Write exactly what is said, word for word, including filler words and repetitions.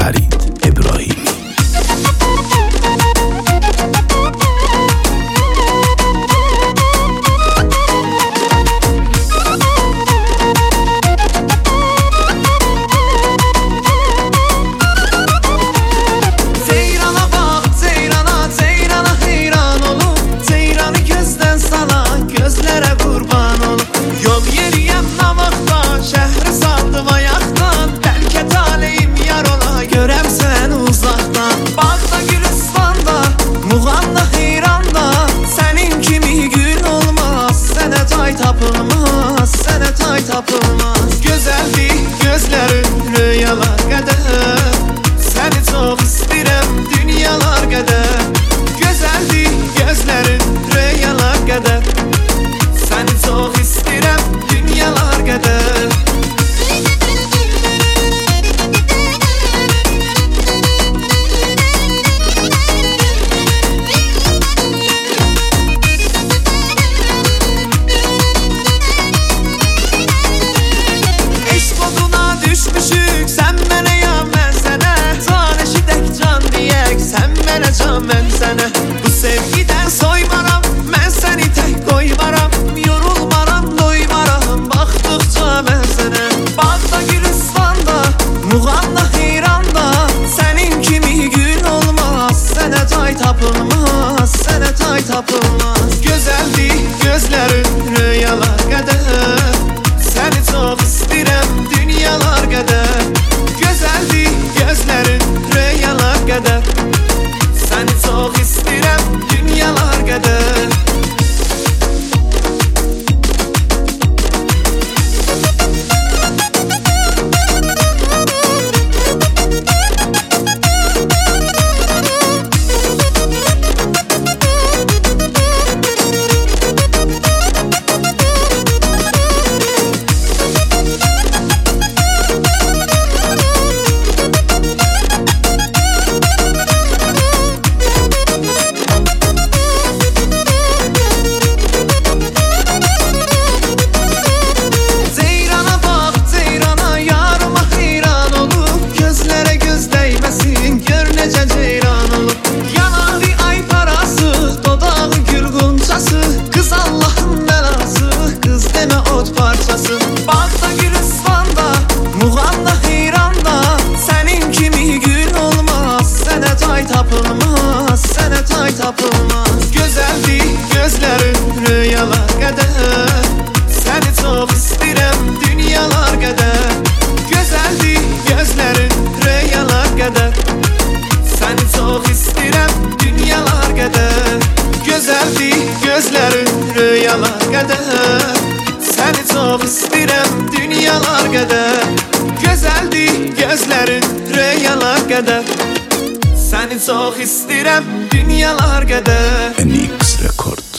فرید ابراهیمی. Tapılmaz, sənə tay tapılmaz. Gözəldir gözlərin rüyalar qədər, səni çox istəyirəm dünyalar qədər. Gözəldir gözlərin rüyalar qədər, səni çox istəyirəm dünyalar qədər. Mən sənə bu sevgidən soymaram, mən səni tək qoymaram, yorulmaram, doymaram, baxdıqca mən sənə. Bağda, Gülüstanda, Muğamda, Heyranda, sənin kimi gün olmaz, sənə tay tapılmaz, sənə tay tapılmaz. Gözəldir gözlərin rüyalar qədər, səni çox istəyirəm dünyalar qədər. Gözəldir gözlərin rüyalar qədər, səni çox istəyirəm dünyalar qədər. Bağda, Gülüstanda, Muğamda, Heyranda, sənin kimi gün olmaz, sənə tay tapılmaz, sənə tay tapılmaz. Gözəldir gözlərin rüyalar qədər, səni çox istəyirəm dünyalar qədər. Gözəldir gözlərin rüyalar qədər, səni çox istəyirəm dünyalar qədər. Gözəldir gözlərin rüyalar qədər, səni çox istəyirəm dünyalar qədər. Gözəldir gözlərin rüyalar qədər, səni çox istəyirəm dünyalar qədər. N X Record.